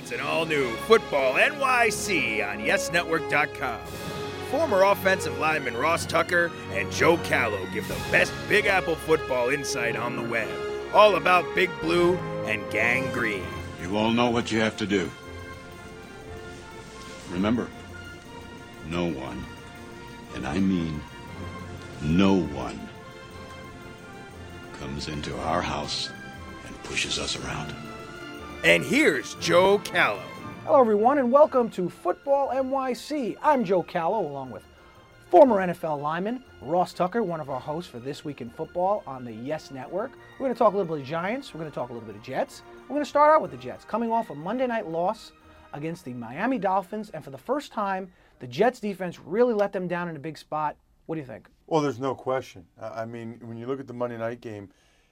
It's an all-new Football NYC on YesNetwork.com. Former offensive lineman Ross Tucker and Joe Callow give the best Big Apple football insight on the web. All about Big Blue and Gang Green. You all know what you have to do. Remember, no one, and I mean no one, comes into our house and pushes us around. And here's Joe Callow. Hello, everyone, and welcome to Football NYC. I'm Joe Callow, along with former NFL lineman Ross Tucker, one of our hosts for This Week in Football on the Yes Network. We're going to talk a little bit of Giants. We're going to talk a little bit of Jets. We're going to start out with the Jets, coming off a Monday night loss against the Miami Dolphins, and for the first time, the Jets defense really let them down in a big spot. What do you think? Well, there's no question. I mean, when you look at the Monday night game,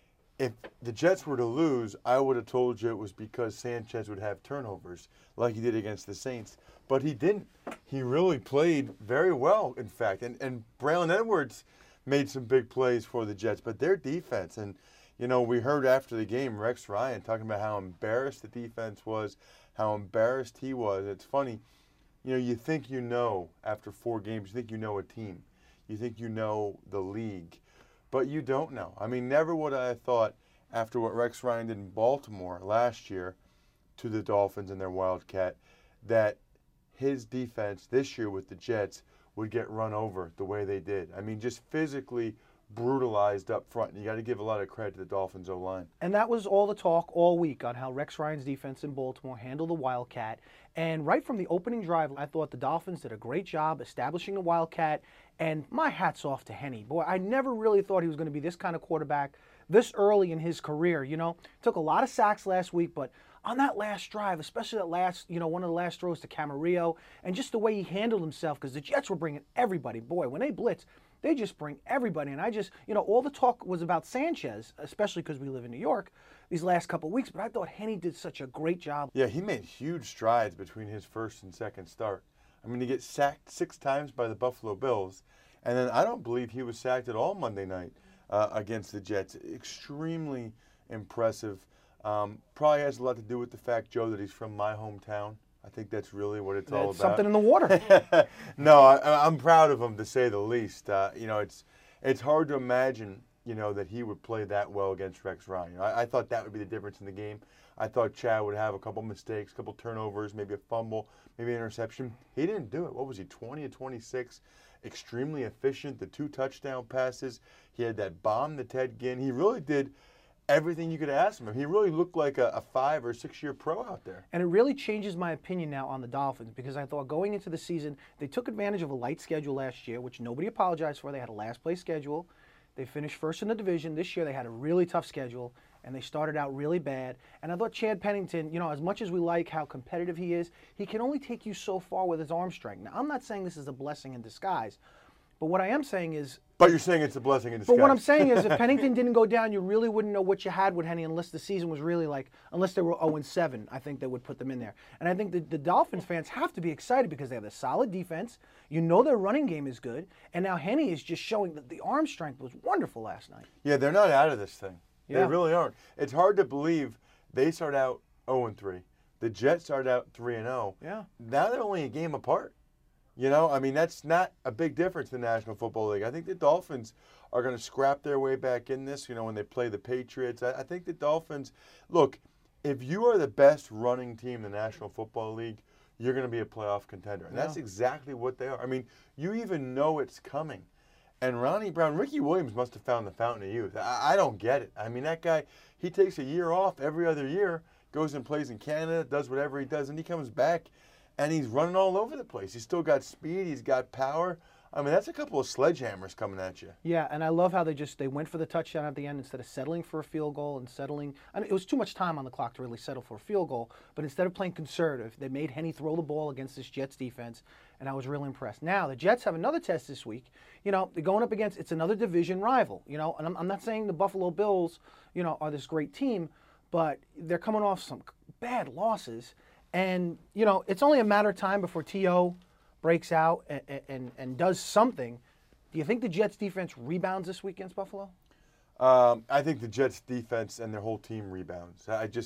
if the Jets were to lose, I would have told you it was because Sanchez would have turnovers like he did against the Saints. But he didn't. He really played very well, in fact. And Braylon Edwards made some big plays for the Jets. But their defense, and, you know, we heard after the game Rex Ryan talking about how embarrassed the defense was, how embarrassed he was. It's funny. You know, you think you know after 4 games, you think you know a team. You think you know the league. But you don't know. I mean, never would I have thought after what Rex Ryan did in Baltimore last year to the Dolphins and their Wildcat that his defense this year with the Jets would get run over the way they did. I mean, just physically brutalized up front. And you got to give a lot of credit to the Dolphins O-line. And that was all the talk all week on how Rex Ryan's defense in Baltimore handled the Wildcat. And right from the opening drive, I thought the Dolphins did a great job establishing the Wildcat. And my hat's off to Henne. Boy, I never really thought he was going to be this kind of quarterback this early in his career. You know, took a lot of sacks last week, but on that last drive, especially that last, you know, one of the last throws to Camarillo, and just the way he handled himself, because the Jets were bringing everybody. Boy, when they blitz, they just bring everybody. And I just, you know, all the talk was about Sanchez, especially because we live in New York these last couple of weeks, but I thought Henne did such a great job. Yeah, he made huge strides between his first and second start. I mean, he gets sacked 6 times by the Buffalo Bills, and then I don't believe he was sacked at all Monday night against the Jets. Extremely impressive. Probably has a lot to do with the fact, Joe, that he's from my hometown. I think that's really what it's all about. Something in the water. No, I'm proud of him, to say the least. You know, it's hard to imagine, you know, that he would play that well against Rex Ryan. I thought that would be the difference in the game. I thought Chad would have a couple mistakes, a couple turnovers, maybe a fumble, maybe an interception. He didn't do it. What was he, 20 of 26? Extremely efficient. The 2 touchdown passes. He had that bomb to Ted Ginn. He really did everything you could ask him. He really looked like a 5 or 6 year pro out there. And it really changes my opinion now on the Dolphins, because I thought going into the season, they took advantage of a light schedule last year, which nobody apologized for. They had a last place schedule. They finished first in the division. This year they had a really tough schedule, and they started out really bad. And I thought Chad Pennington, you know, as much as we like how competitive he is, he can only take you so far with his arm strength. Now, I'm not saying this is a blessing in disguise, but what I am saying is... But you're saying it's a blessing in disguise. But what I'm saying is, if Pennington didn't go down, you really wouldn't know what you had with Henne unless the season was really like, unless they were 0-7, I think they would put them in there. And I think the Dolphins fans have to be excited because they have a solid defense. You know their running game is good. And now Henne is just showing that the arm strength was wonderful last night. Yeah, they're not out of this thing. Yeah. They really aren't. It's hard to believe they start out 0-3. The Jets started out 3-0. Yeah. Now they're only a game apart. You know, I mean, that's not a big difference in the National Football League. I think the Dolphins are going to scrap their way back in this, you know, when they play the Patriots. I think the Dolphins, look, if you are the best running team in the National Football League, you're going to be a playoff contender. And that's exactly what they are. I mean, you even know it's coming. And Ronnie Brown, Ricky Williams must have found the fountain of youth. I don't get it. I mean, that guy, he takes a year off every other year, goes and plays in Canada, does whatever he does, and he comes back. And he's running all over the place. He's still got speed. He's got power. I mean, that's a couple of sledgehammers coming at you. Yeah, and I love how they went for the touchdown at the end instead of settling for a field goal and settling. I mean, it was too much time on the clock to really settle for a field goal. But instead of playing conservative, they made Henne throw the ball against this Jets defense, and I was really impressed. Now, the Jets have another test this week. You know, they're going up against, it's another division rival. You know, and I'm not saying the Buffalo Bills, you know, are this great team, but they're coming off some bad losses. And, you know, it's only a matter of time before T.O. breaks out and does something. Do you think the Jets defense rebounds this week against Buffalo? I think the Jets defense and their whole team rebounds.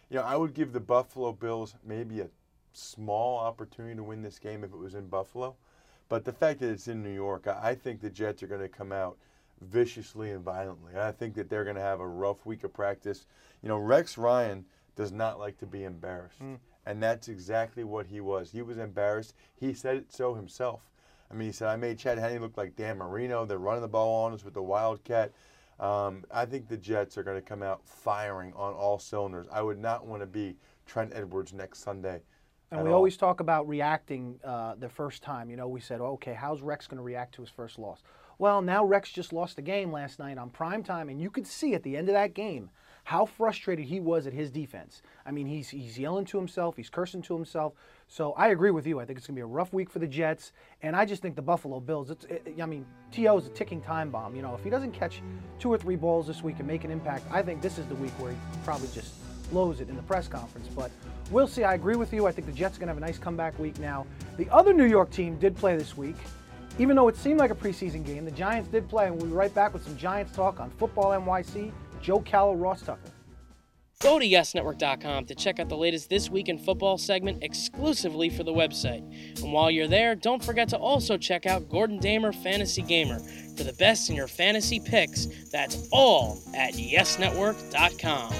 I would give the Buffalo Bills maybe a small opportunity to win this game if it was in Buffalo. But the fact that it's in New York, I think the Jets are going to come out viciously and violently. I think that they're going to have a rough week of practice. Rex Ryan does not like to be embarrassed. And that's exactly what he was. He was embarrassed. He said it so himself. He said, I made Chad Henne look like Dan Marino. They're running the ball on us with the Wildcat. I think the Jets are going to come out firing on all cylinders. I would not want to be Trent Edwards next Sunday. And we always talk about reacting the first time. We said, okay, how's Rex going to react to his first loss? Well, now Rex just lost a game last night on primetime, and you could see at the end of that game how frustrated he was at his defense. He's yelling to himself. He's cursing to himself. So I agree with you. I think it's going to be a rough week for the Jets, and I just think the Buffalo Bills, T.O. is a ticking time bomb. If he doesn't catch 2 or 3 balls this week and make an impact, I think this is the week where he probably just blows it in the press conference. But we'll see. I agree with you. I think the Jets are going to have a nice comeback week now. The other New York team did play this week. Even though it seemed like a preseason game, the Giants did play, and we'll be right back with some Giants talk on Football NYC. Joe Callow, Ross Tucker. Go to YesNetwork.com to check out the latest This Week in Football segment exclusively for the website. And while you're there, don't forget to also check out Gordon Damer Fantasy Gamer for the best in your fantasy picks. That's all at YesNetwork.com.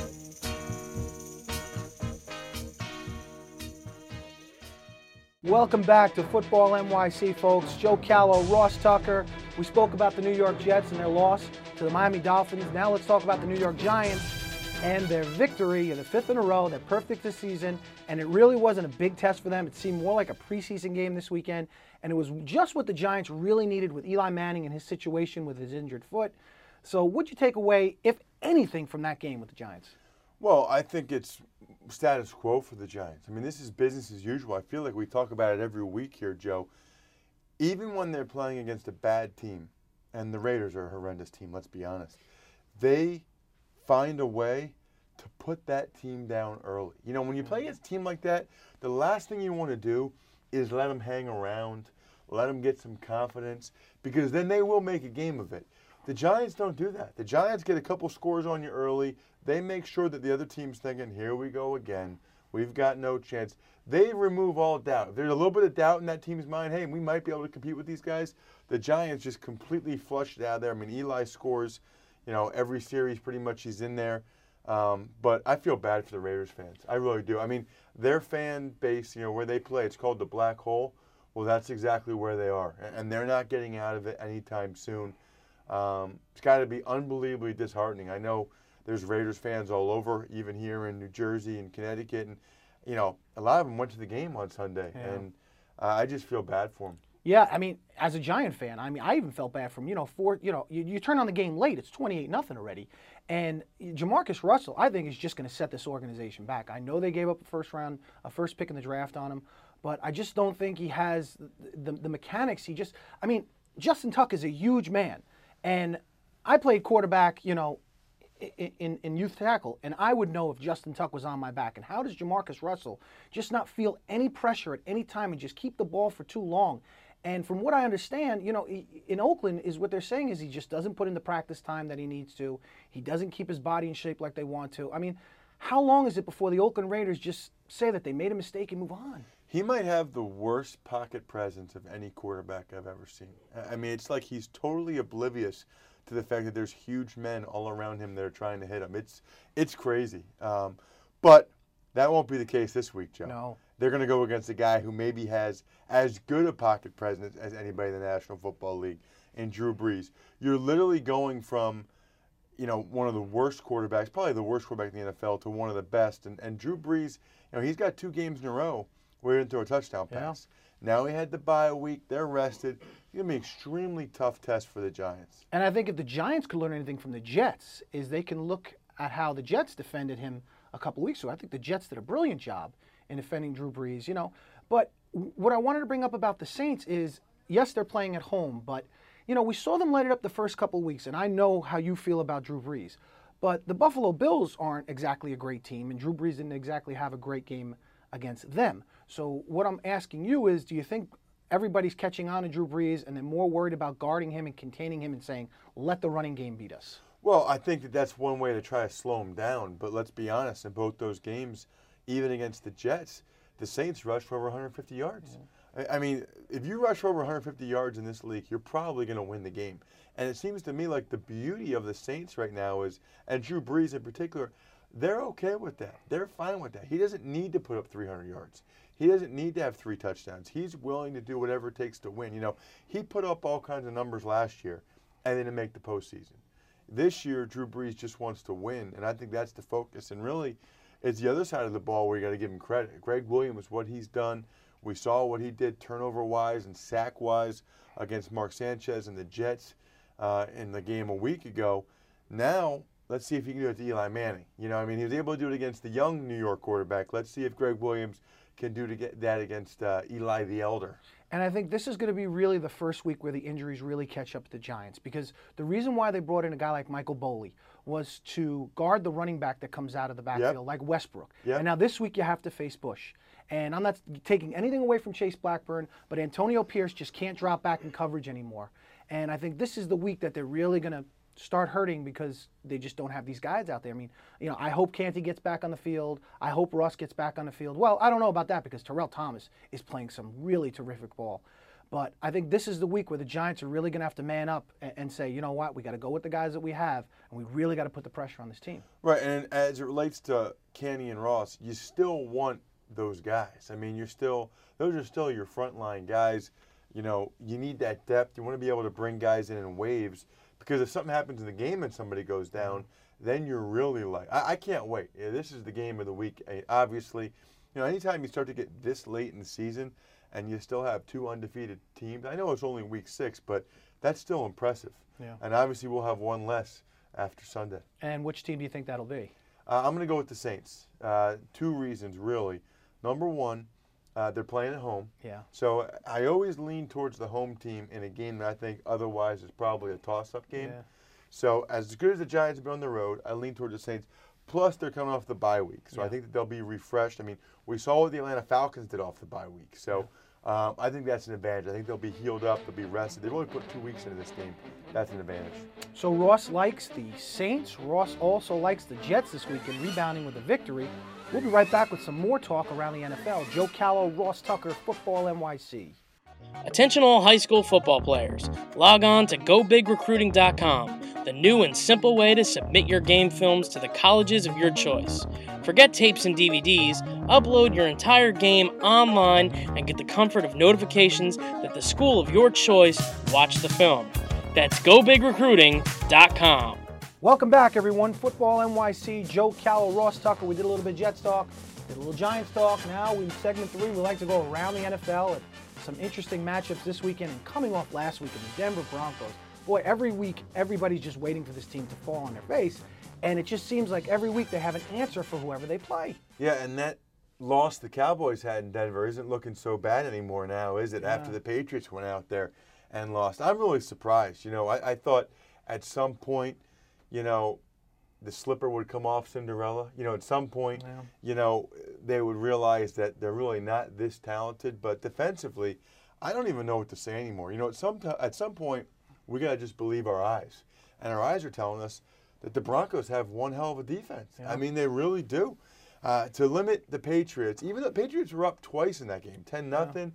Welcome back to Football NYC, folks. Joe Callow, Ross Tucker. We spoke about the New York Jets and their loss to the Miami Dolphins. Now let's talk about the New York Giants and their victory, the 5th in a row. They're perfect this season, and it really wasn't a big test for them. It seemed more like a preseason game this weekend, and it was just what the Giants really needed with Eli Manning and his situation with his injured foot. So what'd you take away, if anything, from that game with the Giants? Well, I think it's status quo for the Giants. This is business as usual. I feel like we talk about it every week here, Joe. Even when they're playing against a bad team, and the Raiders are a horrendous team, let's be honest, they find a way to put that team down early. When you play against a team like that, the last thing you want to do is let them hang around, let them get some confidence, because then they will make a game of it. The Giants don't do that. The Giants get a couple scores on you early. They make sure that the other team's thinking, here we go again. We've got no chance. They remove all doubt. If there's a little bit of doubt in that team's mind, hey, we might be able to compete with these guys, the Giants just completely flushed it out of there. Eli scores, every series pretty much he's in there. But I feel bad for the Raiders fans. I really do. Their fan base, where they play, it's called the Black Hole. Well, that's exactly where they are. And they're not getting out of it anytime soon. It's got to be unbelievably disheartening. I know there's Raiders fans all over, even here in New Jersey and Connecticut. And, a lot of them went to the game on Sunday. Yeah. And I just feel bad for them. Yeah, as a Giant fan, I even felt bad for him. You turn on the game late, it's 28-0 already. And Jamarcus Russell, I think, is just going to set this organization back. I know they gave up a first pick in the draft on him, but I just don't think he has the mechanics. Justin Tuck is a huge man. And I played quarterback, in youth tackle, and I would know if Justin Tuck was on my back. And how does Jamarcus Russell just not feel any pressure at any time and just keep the ball for too long? And from what I understand, in Oakland, is what they're saying is he just doesn't put in the practice time that he needs to. He doesn't keep his body in shape like they want to. How long is it before the Oakland Raiders just say that they made a mistake and move on? He might have the worst pocket presence of any quarterback I've ever seen. It's like he's totally oblivious to the fact that there's huge men all around him that are trying to hit him. It's crazy. But that won't be the case this week, Joe. No. They're going to go against a guy who maybe has as good a pocket presence as anybody in the National Football League, in Drew Brees. You're literally going from, one of the worst quarterbacks, probably the worst quarterback in the NFL, to one of the best. And Drew Brees, he's got 2 games in a row where he didn't throw a touchdown pass. Yeah. Now he had to bye a week. They're rested. It's going to be an extremely tough test for the Giants. And I think if the Giants could learn anything from the Jets, is they can look at how the Jets defended him a couple weeks ago. I think the Jets did a brilliant job in defending Drew Brees, But what I wanted to bring up about the Saints is, yes, they're playing at home, but, we saw them light it up the first couple weeks, and I know how you feel about Drew Brees. But the Buffalo Bills aren't exactly a great team, and Drew Brees didn't exactly have a great game against them. So what I'm asking you is, do you think everybody's catching on to Drew Brees and they're more worried about guarding him and containing him and saying, let the running game beat us? Well, I think that's one way to try to slow him down. But let's be honest, in both those games, even against the Jets, the Saints rushed for over 150 yards. I mean, if you rush for over 150 yards in this league, you're probably going to win the game. And it seems to me like the beauty of the Saints right now is, and Drew Brees in particular, they're okay with that. They're fine with that. He doesn't need to put up 300 yards. He doesn't need to have 3 touchdowns. He's willing to do whatever it takes to win. You know, he put up all kinds of numbers last year and didn't make the postseason. This year, Drew Brees just wants to win, and I think that's the focus. And really, it's the other side of the ball where you got to give him credit. Greg Williams, what he's done, we saw what he did turnover-wise and sack-wise against Mark Sanchez and the Jets in the game a week ago. Now, let's see if he can do it to Eli Manning. You know, I mean, he was able to do it against the young New York quarterback. Let's see if Greg Williams can do that against Eli the Elder. And I think this is going to be really the first week where the injuries really catch up to the Giants, because the reason why they brought in a guy like Michael Boley was to guard the running back that comes out of the backfield, like Westbrook. And now this week you have to face Bush. And I'm not taking anything away from Chase Blackburn, but Antonio Pierce just can't drop back in coverage anymore. And I think this is the week that they're really going to start hurting because they just don't have these guys out there. I mean, you know, I hope Canty gets back on the field. I hope Ross gets back on the field. Well, I don't know about that because Terrell Thomas is playing some really terrific ball. But I think this is the week where the Giants are really going to have to man up and say, you know what, we got to go with the guys that we have, and we really got to put the pressure on this team. Right, and as it relates to Canty and Ross, you still want those guys. I mean, those are still your frontline guys. You know, you need that depth. You want to be able to bring guys in waves. Because if something happens in the game and somebody goes down, then you're really like, I can't wait. Yeah, this is the game of the week. Obviously, you know, anytime you start to get this late in the season and you still have 2 undefeated teams, I know it's only week 6, but that's still impressive. Yeah. And obviously we'll have one less after Sunday. And which team do you think that'll be? I'm going to go with the Saints. 2 reasons, really. Number one, they're playing at home. Yeah. So I always lean towards the home team in a game that I think otherwise is probably a toss-up game. Yeah. So as good as the Giants have been on the road, I lean towards the Saints. Plus, they're coming off the bye week. So I think that they'll be refreshed. I mean, we saw what the Atlanta Falcons did off the bye week. So I think that's an advantage. I think they'll be healed up. They'll be rested. They've only put 2 weeks into this game. That's an advantage. So Ross likes the Saints. Ross also likes the Jets this weekend, rebounding with a victory. We'll be right back with some more talk around the NFL. Joe Callow, Ross Tucker, Football NYC. Attention all high school football players. Log on to GoBigRecruiting.com, the new and simple way to submit your game films to the colleges of your choice. Forget tapes and DVDs, upload your entire game online and get the comfort of notifications that the school of your choice watched the film. That's GoBigRecruiting.com. Welcome back, everyone. Football NYC, Joe Callow, Ross Tucker. We did a little bit of Jets talk, did a little Giants talk. Now, in segment 3, we like to go around the NFL at some interesting matchups this weekend. And coming off last week in the Denver Broncos, boy, every week, everybody's just waiting for this team to fall on their face. And it just seems like every week they have an answer for whoever they play. Yeah, and that loss the Cowboys had in Denver isn't looking so bad anymore now, is it? Yeah. After the Patriots went out there and lost. I'm really surprised. You know, I thought at some point, you know, the slipper would come off Cinderella. You know, at some point, you know, they would realize that they're really not this talented. But defensively, I don't even know what to say anymore. You know, at some point, we got to just believe our eyes. And our eyes are telling us that the Broncos have one hell of a defense. Yeah. I mean, they really do. To limit the Patriots, even the Patriots were up twice in that game, 10-0,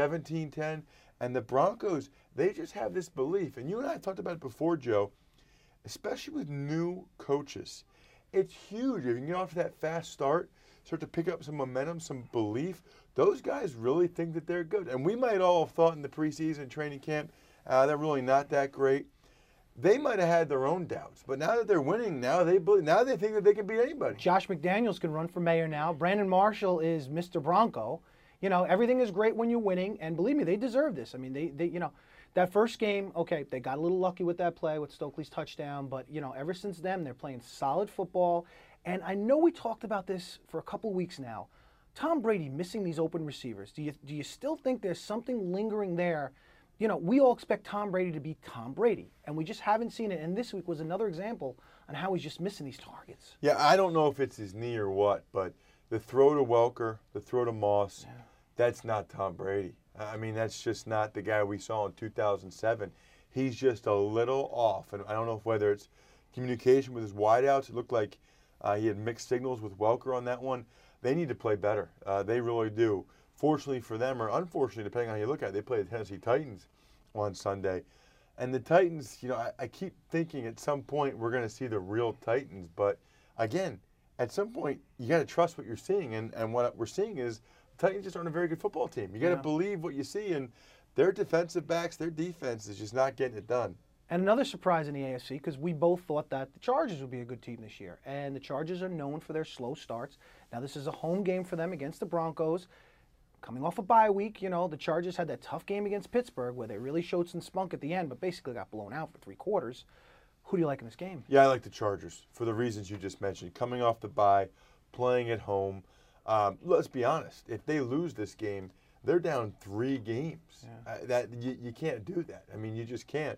17-10. And the Broncos, they just have this belief. And you and I talked about it before, Joe, especially with new coaches. It's huge. If you can get off to that fast start, start to pick up some momentum, some belief, those guys really think that they're good. And we might all have thought in the preseason training camp, they're really not that great. They might have had their own doubts, but now that they're winning, now they think that they can beat anybody. Josh McDaniels can run for mayor now. Brandon Marshall is Mr. Bronco. You know, everything is great when you're winning, and believe me, they deserve this. I mean, they you know, that first game, okay, they got a little lucky with that play with Stokely's touchdown, but, you know, ever since then, they're playing solid football. And I know we talked about this for a couple weeks now. Tom Brady missing these open receivers. Do you still think there's something lingering there? You know, we all expect Tom Brady to be Tom Brady, and we just haven't seen it. And this week was another example on how he's just missing these targets. Yeah, I don't know if it's his knee or what, but the throw to Welker, the throw to Moss, that's not Tom Brady. I mean, that's just not the guy we saw in 2007. He's just a little off, and I don't know whether it's communication with his wideouts. It looked like he had mixed signals with Welker on that one. They need to play better. They really do. Fortunately for them, or unfortunately, depending on how you look at it, they play the Tennessee Titans on Sunday. And the Titans, I keep thinking at some point we're going to see the real Titans. But, again, at some point, you got to trust what you're seeing. And what we're seeing is the Titans just aren't a very good football team. You got to believe what you see. And their defensive backs, their defense is just not getting it done. And another surprise in the AFC, because we both thought that the Chargers would be a good team this year. And the Chargers are known for their slow starts. Now, this is a home game for them against the Broncos. Coming off a bye week, the Chargers had that tough game against Pittsburgh where they really showed some spunk at the end, but basically got blown out for 3 quarters. Who do you like in this game? Yeah, I like the Chargers for the reasons you just mentioned. Coming off the bye, playing at home. Let's be honest. If they lose this game, they're down 3 games. Yeah. You can't do that. I mean, you just can't.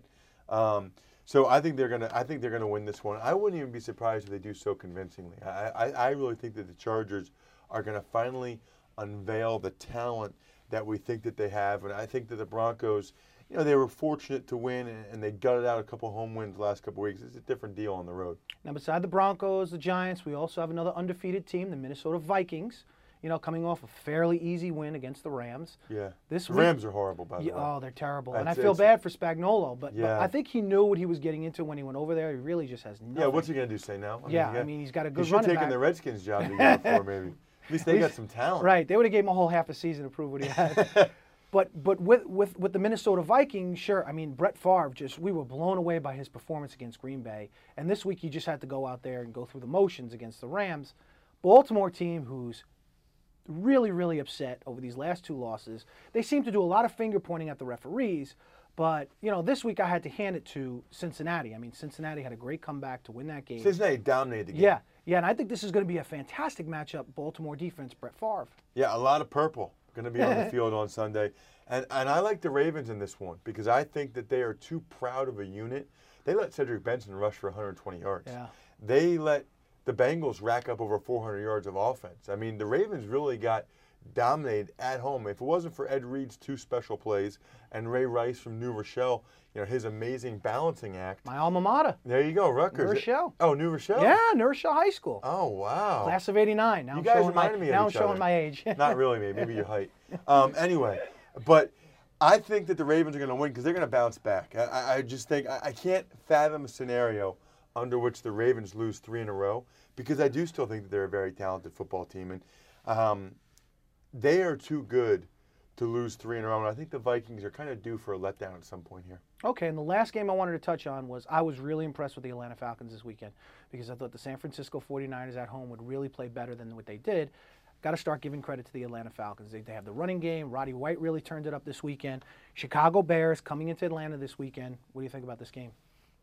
So I think they're gonna win this one. I wouldn't even be surprised if they do so convincingly. I really think that the Chargers are gonna finally unveil the talent that we think that they have, and I think that the Broncos, they were fortunate to win, and they gutted out a couple home wins the last couple weeks. It's a different deal on the road. Now, beside the Broncos, the Giants, we also have another undefeated team, the Minnesota Vikings. Coming off a fairly easy win against the Rams. Yeah. The Rams are horrible, by the way. Oh, they're terrible. And I feel bad for Spagnuolo, but I think he knew what he was getting into when he went over there. He really just has nothing. Yeah, what's he going to do, say no? I mean, he's got a good running back. He should have taken the Redskins job to get before, maybe. At least they got some talent. Right. They would have gave him a whole half a season to prove what he had. But with the Minnesota Vikings, sure, I mean, Brett Favre, we were blown away by his performance against Green Bay. And this week he just had to go out there and go through the motions against the Rams. Baltimore team who's really, really upset over these last 2 losses. They seem to do a lot of finger pointing at the referees, but, this week I had to hand it to Cincinnati. I mean, Cincinnati had a great comeback to win that game. Cincinnati dominated the game. Yeah, and I think this is going to be a fantastic matchup, Baltimore defense, Brett Favre. Yeah, a lot of purple going to be on the field on Sunday. And I like the Ravens in this one because I think that they are too proud of a unit. They let Cedric Benson rush for 120 yards. Yeah. They let the Bengals rack up over 400 yards of offense. I mean, the Ravens really got dominated at home. If it wasn't for Ed Reed's 2 special plays and Ray Rice from New Rochelle, his amazing balancing act. My alma mater. There you go, Rutgers. New Rochelle. Oh, New Rochelle? Yeah, New Rochelle High School. Oh, wow. Class of 89. Now you guys reminded me of each other. Now I'm showing my age. Not really, maybe your height. Anyway, but I think that the Ravens are going to win because they're going to bounce back. I just think I can't fathom a scenario under which the Ravens lose 3 in a row because I do still think that they're a very talented football team. And they are too good to lose 3 in a row. And I think the Vikings are kind of due for a letdown at some point here. Okay, and the last game I wanted to touch on was I was really impressed with the Atlanta Falcons this weekend because I thought the San Francisco 49ers at home would really play better than what they did. Got to start giving credit to the Atlanta Falcons. They have the running game. Roddy White really turned it up this weekend. Chicago Bears coming into Atlanta this weekend. What do you think about this game?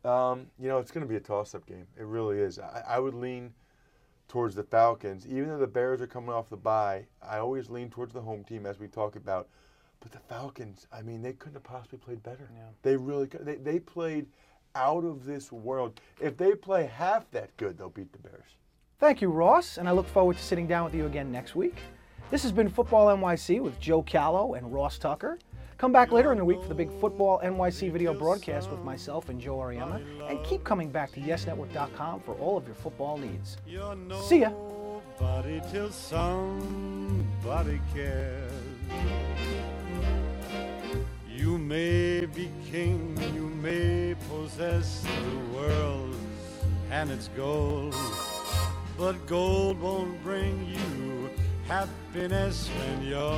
It's going to be a toss-up game. It really is. I would lean towards the Falcons. Even though the Bears are coming off the bye, I always lean towards the home team as we talk about. But the Falcons, I mean, they couldn't have possibly played better. Yeah. They really could. They played out of this world. If they play half that good, they'll beat the Bears. Thank you, Ross, and I look forward to sitting down with you again next week. This has been Football NYC with Joe Callow and Ross Tucker. Come back later in the week for the big Football NYC video broadcast with myself and Joe Ariema, and keep coming back to YesNetwork.com for all of your football needs. See ya. Nobody till somebody cares. You may be king, you may possess the world and its gold, but gold won't bring you happiness when you're